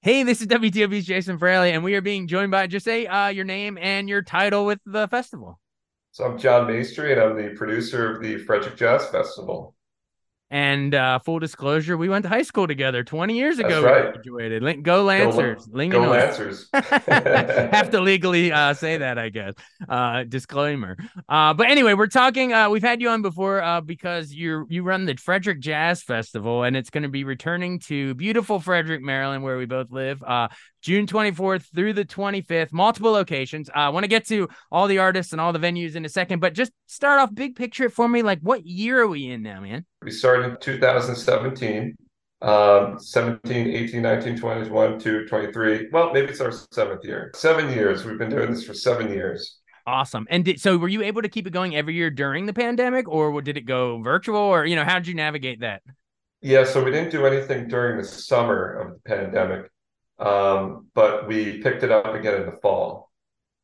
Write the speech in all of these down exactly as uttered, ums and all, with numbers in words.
Hey, this is W T O P's Jason Fraley, and we are being joined by just say uh, your name and your title with the festival. So I'm John Maestri, and I'm the producer of the Frederick Jazz Festival. And uh, full disclosure, we went to high school together twenty years That's ago. We right. graduated. Lin- Go Go, Lancers, go Linganore. Lancers. Have to legally uh, say that, I guess. Uh, disclaimer. Uh, but anyway, we're talking. Uh, we've had you on before uh, because you you run the Frederick Jazz Festival, and it's going to be returning to beautiful Frederick, Maryland, where we both live. Uh, June twenty-fourth through the twenty-fifth, multiple locations. I uh, want to get to all the artists and all the venues in a second, but just start off big picture for me. Like, what year are we in now, man? We started in two thousand seventeen, um, seventeen, eighteen, nineteen, twenty, twenty-one, two, twenty-three. Well, maybe it's our seventh year. Seven years. We've been doing this for seven years. Awesome. And did, so were you able to keep it going every year during the pandemic, or did it go virtual, or, you know, how did you navigate that? Yeah, so we didn't do anything during the summer of the pandemic, um, but we picked it up again in the fall.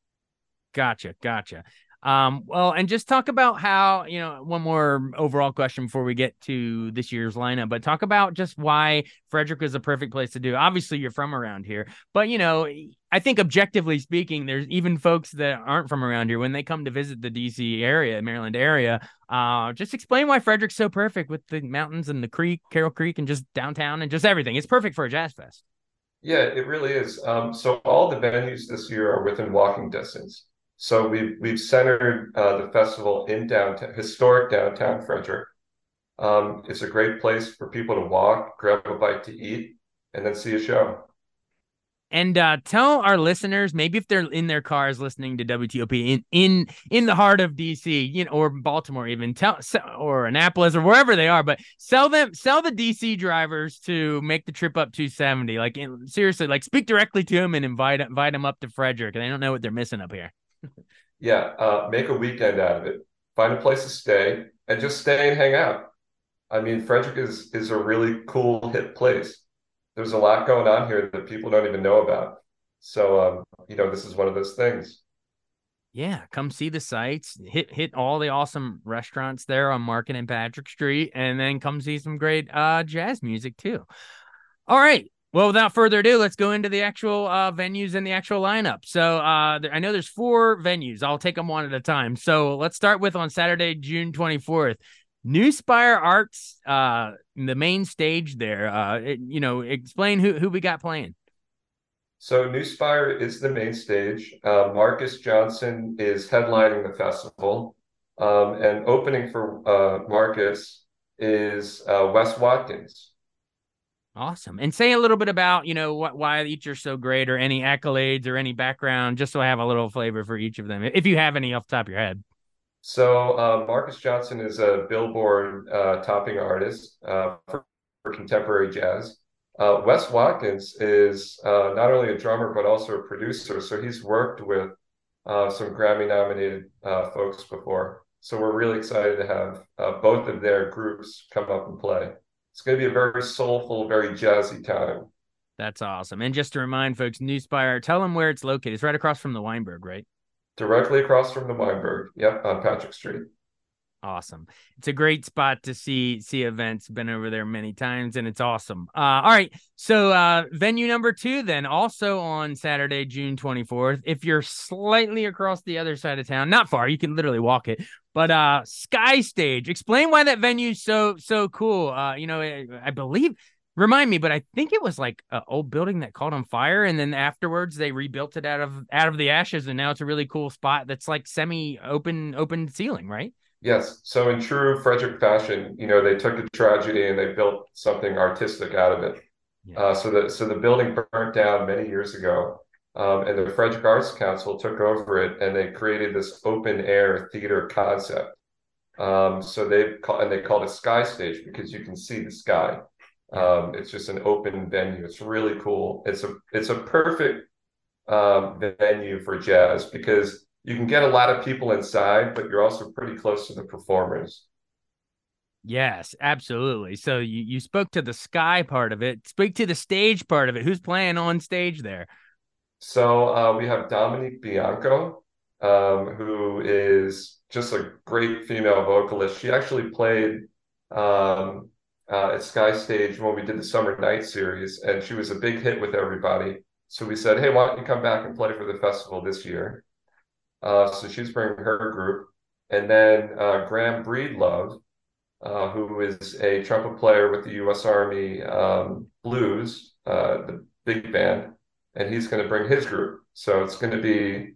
Gotcha. Gotcha. Um, well, and just talk about how, you know, one more overall question before we get to this year's lineup, but talk about just why Frederick is a perfect place to do. Obviously, you're from around here, but, you know, I think objectively speaking, there's even folks that aren't from around here when they come to visit the D C area, Maryland area. Uh, just explain why Frederick's so perfect with the mountains and the creek, Carroll Creek, and just downtown and just everything. It's perfect for a jazz fest. Yeah, it really is. Um, so all the venues this year are within walking distance. So we've we've centered uh, the festival in downtown, historic downtown Frederick. Um, it's a great place for people to walk, grab a bite to eat, and then see a show. And uh, tell our listeners, maybe if they're in their cars listening to W T O P in in in the heart of D C, you know, or Baltimore, even tell or Annapolis or wherever they are, but sell them, sell the D C drivers to make the trip up two seventy. Like in, seriously, like speak directly to them and invite invite them up to Frederick. And they don't know what they're missing up here. Yeah, uh, make a weekend out of it. Find a place to stay and just stay and hang out. I mean, Frederick is is a really cool, hip place. There's a lot going on here that people don't even know about. So, um, you know, this is one of those things. Yeah, come see the sights, hit hit all the awesome restaurants there on Market and Patrick Street, and then come see some great uh jazz music too. All right. Well, without further ado, let's go into the actual uh, venues and the actual lineup. So uh, I know there's four venues. I'll take them one at a time. So let's start with on Saturday, June twenty-fourth. New Spire Arts, uh, the main stage there. Uh, it, you know, explain who, who we got playing. So New Spire is the main stage. Uh, Marcus Johnson is headlining the festival. Um, and opening for uh, Marcus is uh, Wes Watkins. Awesome. And say a little bit about, you know, what, why each are so great or any accolades or any background, just so I have a little flavor for each of them, if you have any off the top of your head. So uh, Marcus Johnson is a Billboard uh, topping artist uh, for, for contemporary jazz. Uh, Wes Watkins is uh, not only a drummer but also a producer. So he's worked with uh, some Grammy-nominated uh, folks before. So we're really excited to have uh, both of their groups come up and play. It's going to be a very soulful, very jazzy time. That's awesome. And just to remind folks, New Spire, tell them where it's located. It's right across from the Weinberg, right? Directly across from the Weinberg. Yep, on Patrick Street. Awesome. It's a great spot to see see events. Been over there many times and it's awesome. Uh all right. So uh venue number two then also on Saturday, June twenty-fourth. If you're slightly across the other side of town, not far, you can literally walk it. But uh Sky Stage. Explain why that venue's so so cool. Uh you know, I, I believe remind me, but I think it was like an old building that caught on fire and then afterwards they rebuilt it out of out of the ashes and now it's a really cool spot that's like semi open open ceiling, right? Yes. So in true Frederick fashion, you know, they took a tragedy and they built something artistic out of it. Yeah. Uh, so the so the building burnt down many years ago, um, and the Frederick Arts Council took over it and they created this open air theater concept. Um, so they call and they called it Sky Stage because you can see the sky. Yeah. Um, it's just an open venue. It's really cool. It's a it's a perfect um, venue for jazz because you can get a lot of people inside, but you're also pretty close to the performers. Yes, absolutely. So you, you spoke to the sky part of it. Speak to the stage part of it. Who's playing on stage there? So uh, we have Dominique Bianco, um, who is just a great female vocalist. She actually played um, uh, at Sky Stage when we did the Summer Night series, and she was a big hit with everybody. So we said, hey, why don't you come back and play for the festival this year? Uh, so she's bringing her group. And then uh, Graham Breedlove, uh, who is a trumpet player with the U S Army um, Blues, uh, the big band, and he's going to bring his group. So it's going to be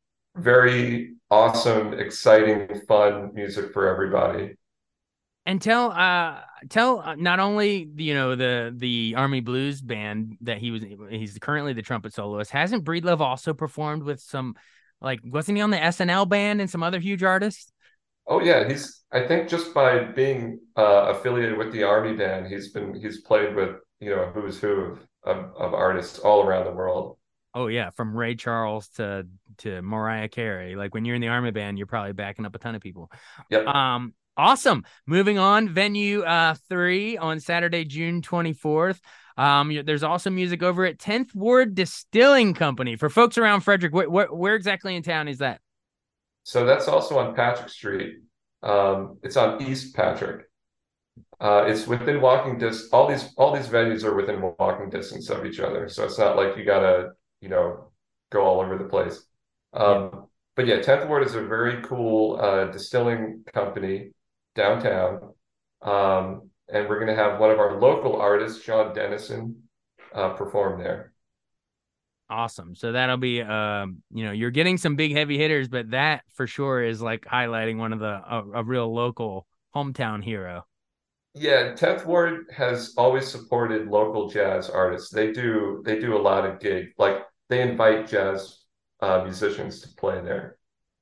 very awesome, exciting, fun music for everybody. And tell uh tell uh, not only you know the the Army Blues band that he was he's currently the trumpet soloist. Hasn't Breedlove also performed with some, like, wasn't he on the S N L band and some other huge artists? Oh yeah, he's I think just by being uh, affiliated with the Army band, he's been he's played with, you know, who's who of, of, of artists all around the world. Oh yeah, from Ray Charles to to Mariah Carey. Like, when you're in the Army band, you're probably backing up a ton of people. Yep. Um, awesome. Moving on, venue uh three on Saturday, June twenty-fourth. Um, there's also music over at tenth Ward Distilling Company. For folks around Frederick, wh- wh- where exactly in town is that? So that's also on Patrick Street. Um, it's on East Patrick. Uh, it's within walking distance. All these all these venues are within walking distance of each other. So it's not like you gotta, you know, go all over the place. Yeah. Um, but yeah, tenth Ward is a very cool uh, distilling company downtown. Um, and we're going to have one of our local artists, Sean Dennison, uh, perform there. Awesome. So that'll be, um, you know, you're getting some big heavy hitters, but that for sure is like highlighting one of the, a, a real local hometown hero. Yeah, tenth Ward has always supported local jazz artists. They do they do a lot of gig, like they invite jazz uh, musicians to play there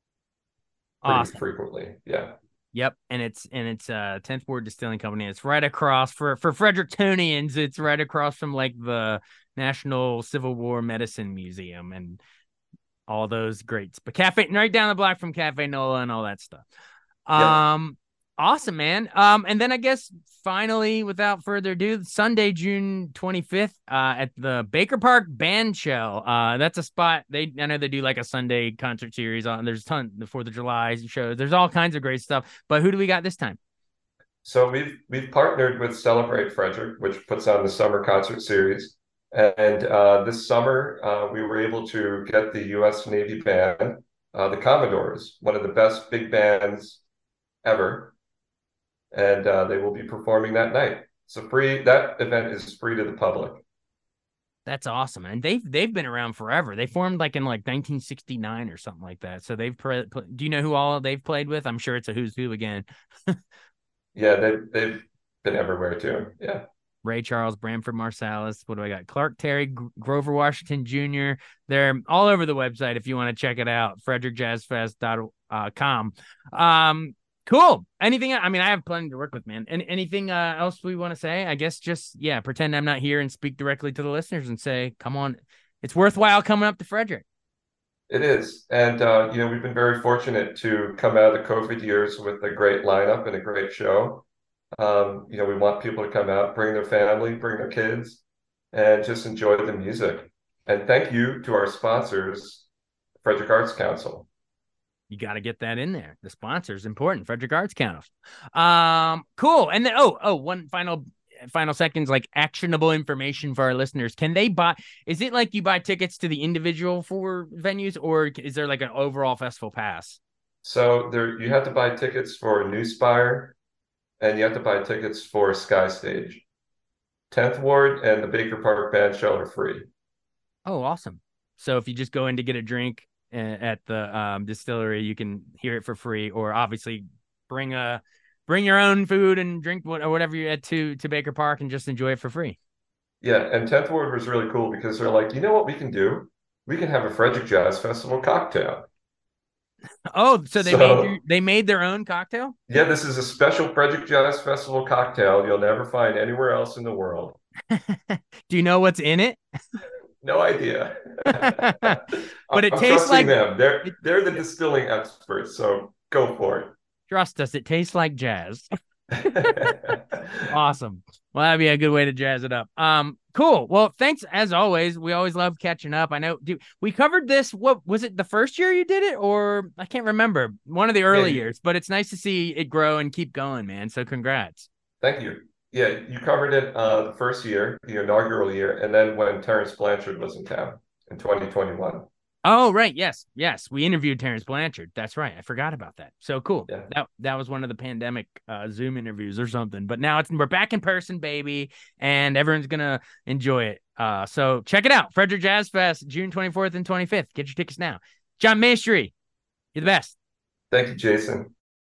pretty Awesome. frequently. Yeah. Yep, and it's and it's uh tenth Ward Distilling Company. It's right across for for Frederictonians. It's right across from like the National Civil War Medicine Museum and all those greats. But cafe right down the block from Cafe Nola and all that stuff. Yep. Um, awesome, man. Um, and then I guess finally, without further ado, Sunday, June twenty-fifth, uh, at the Baker Park Band Shell. Uh, that's a spot. They I know they do like a Sunday concert series on. There's a ton the Fourth of July shows. There's all kinds of great stuff. But who do we got this time? So we've we've partnered with Celebrate Frederick, which puts on the summer concert series. And uh, this summer, uh, we were able to get the U S Navy band, uh, the Commodores, one of the best big bands ever, and uh, they will be performing that night. So free. That event is free to the public. That's awesome, and they've they've been around forever. They formed like in like nineteen sixty-nine or something like that. So they've pre- do you know who all they've played with? I'm sure it's a who's who again. Yeah, they they've been everywhere too. Yeah. Ray Charles, Branford Marsalis. What do I got? Clark Terry, G- Grover Washington Junior They're all over the website if you want to check it out. frederick jazz fest dot com. Um, cool. Anything? I mean, I have plenty to work with, man. And anything uh, else we want to say? I guess just yeah, pretend I'm not here and speak directly to the listeners and say, come on, it's worthwhile coming up to Frederick. It is. And, uh, you know, we've been very fortunate to come out of the COVID years with a great lineup and a great show. Um, you know, we want people to come out, bring their family, bring their kids, and just enjoy the music. And thank you to our sponsors, Frederick Arts Council. You got to get that in there. The sponsor is important. Frederick Arts Council. Um, cool. And then, oh, oh, one final final seconds, like actionable information for our listeners. Can they buy, is it like you buy tickets to the individual for venues, or is there like an overall festival pass? So there, you have to buy tickets for New Spire, and you have to buy tickets for Sky Stage. tenth Ward and the Baker Park Band Shell are free. Oh, awesome. So if you just go in to get a drink at the um, distillery, you can hear it for free, or obviously bring a bring your own food and drink or whatever you had to to Baker Park and just enjoy it for free. Yeah, and tenth Ward was really cool because they're like, you know what we can do? We can have a Frederick Jazz Festival cocktail. Oh, so they so, made you, they made their own cocktail? Yeah, this is a special Frederick Jazz Festival cocktail you'll never find anywhere else in the world. Do you know what's in it? No idea. But it I'm tastes like them. They're they're the distilling experts, so go for it. Trust us, it tastes like jazz. Awesome. Well, that'd be a good way to jazz it up. Um, cool. Well, thanks as always. We always love catching up. I know, dude, we covered this. What was it? The first year you did it, or I can't remember. One of the early yeah. years. But it's nice to see it grow and keep going, man. So, congrats. Thank you. Yeah, you covered it uh, the first year, the inaugural year, and then when Terrence Blanchard was in town in twenty twenty-one. Oh, right. Yes. Yes. We interviewed Terrence Blanchard. That's right. I forgot about that. So cool. Yeah. That that was one of the pandemic uh, Zoom interviews or something. But now it's we're back in person, baby, and everyone's gonna enjoy it. Uh, so check it out. Frederick Jazz Fest, June twenty-fourth and twenty-fifth. Get your tickets now. John Maestri, you're the best. Thank you, Jason.